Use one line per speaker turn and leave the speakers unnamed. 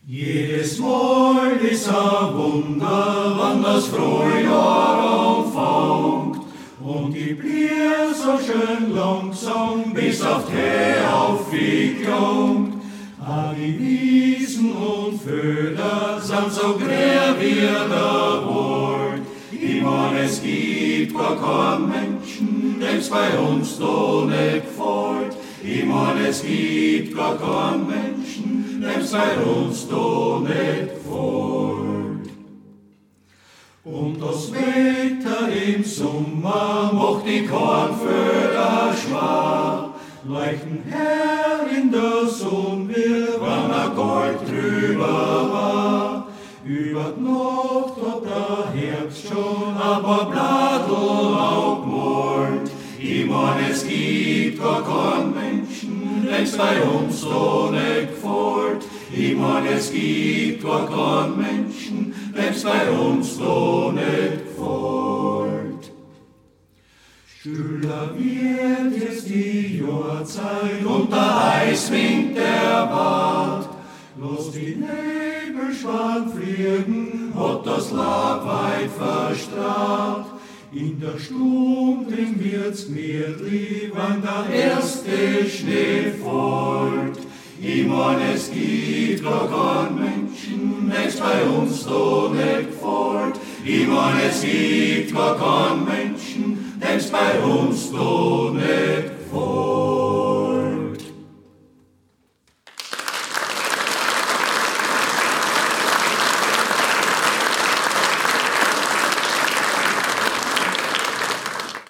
Jedes Mal ist ein Wunder, wann das Frühjahr anfängt und die Bläser so schön langsam bis auf die aufgekommt. Die Wiesen und Vögel sind so grün wie der Wald. Ich mein, es gibt gar keinen Menschen, dem's bei uns da nicht gefällt. Ich mein, es gibt gar keinen Menschen, dem's bei uns da nicht gefällt. Und das Wetter im Sommer macht die Kornfelder schwach, leuchten her in der Sonne, wie wenn ein Gold drüber war. Über die Nacht hat der Herbst schon ein paar Blätterl auch gemalt. Ich mein, es gibt gar keinen Menschen, dem's bei uns da nicht gefällt. Ich mein, es gibt gar keinen Menschen, dem's bei uns da nicht gefällt. Stiller wird jetzt die Jahrzeit und der Eiswind der Bad. Lass die Nebelschwan fliegen, hat das Laub weit verstrahlt. In der Stube drin wird's gemütlich, wenn der erste Schnee fällt. Ich mein, es gibt gar keinen Menschen, dem's bei uns da nicht gefällt. Ich mein, es gibt gar keinen Menschen, dem's bei uns da